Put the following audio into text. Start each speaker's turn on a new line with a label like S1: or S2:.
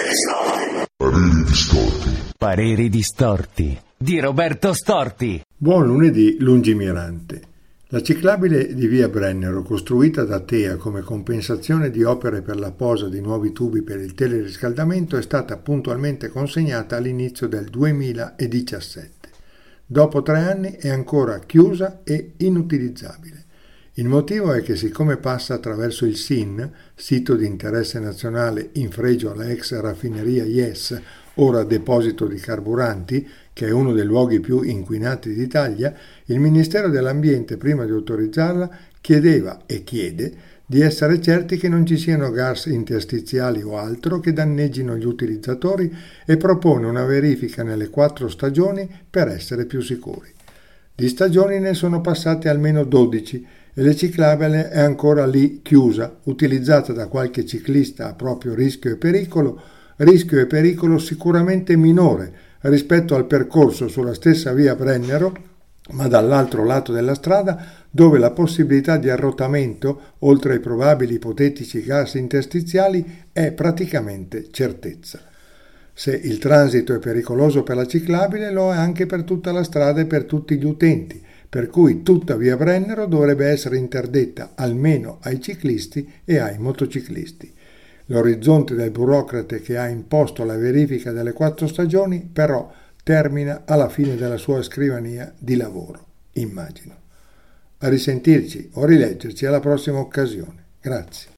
S1: Pareri distorti.
S2: Pareri distorti di Roberto Storti.
S3: Buon lunedì lungimirante. La ciclabile di via Brennero, costruita da TEA come compensazione di opere per la posa di nuovi tubi per il teleriscaldamento, è stata puntualmente consegnata all'inizio del 2017. Dopo 3 anni è ancora chiusa e inutilizzabile. Il motivo è che, siccome passa attraverso il SIN, sito di interesse nazionale in fregio alla ex raffineria IES, ora deposito di carburanti, che è uno dei luoghi più inquinati d'Italia, il Ministero dell'Ambiente, prima di autorizzarla, chiedeva e chiede di essere certi che non ci siano gas interstiziali o altro che danneggino gli utilizzatori e propone una verifica nelle 4 stagioni per essere più sicuri. Di stagioni ne sono passate almeno 12 e la ciclabile è ancora lì chiusa, utilizzata da qualche ciclista a proprio rischio e pericolo sicuramente minore rispetto al percorso sulla stessa via Brennero, ma dall'altro lato della strada, dove la possibilità di arrotamento, oltre ai probabili ipotetici gas interstiziali, è praticamente certezza. Se il transito è pericoloso per la ciclabile, lo è anche per tutta la strada e per tutti gli utenti, per cui tutta via Brennero dovrebbe essere interdetta almeno ai ciclisti e ai motociclisti. L'orizzonte del burocrate che ha imposto la verifica delle 4 stagioni, però, termina alla fine della sua scrivania di lavoro, immagino. A risentirci o rileggerci alla prossima occasione. Grazie.